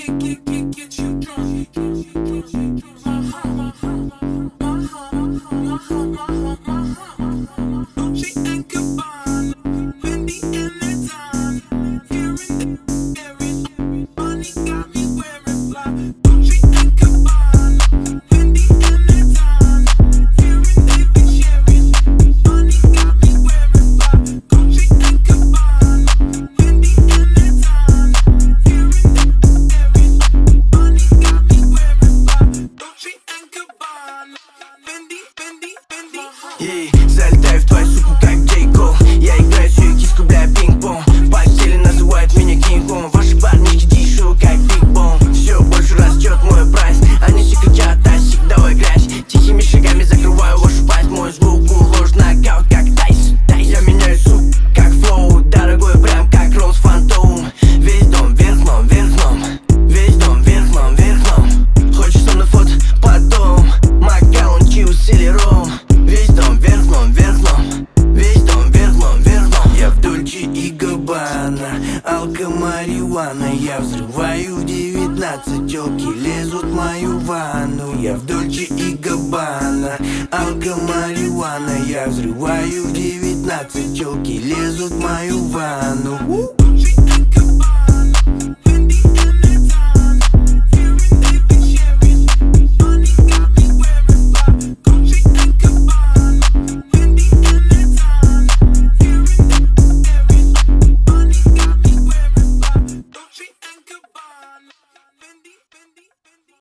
Ей, залетаю в твою суку, как J. Cole. Я играю свою киску, бля, пинг-понг. В постели называют меня Кинг-Конг. Ваши парнишки дешевы, как Биг Бон. Все больше растет мой прайс. Они все кричат, Асик, давай грязь. Тихими шагами закрываю вашу пасть. Мой звук уложен нокаут, как Тайсон. Я меняю сук, как флоу. Дорогой, прям как Роллс Фантом. Весь дом вверх дном, вверх дном. Весь дом вверх дном, вверх дном. Хочешь со мной фото? Потом Макалон, Чиус или Ром. Весь дом вверх дном, вверх дном. Весь дом вверх дном, вверх дном. Я в Дольче и Габбана, алко марихуана. Я взрываю в 19, тёлки лезут в мою ванну. Я в Дольче и Габбана, алко марихуана. Я взрываю в 19, тёлки лезут в мою ванну.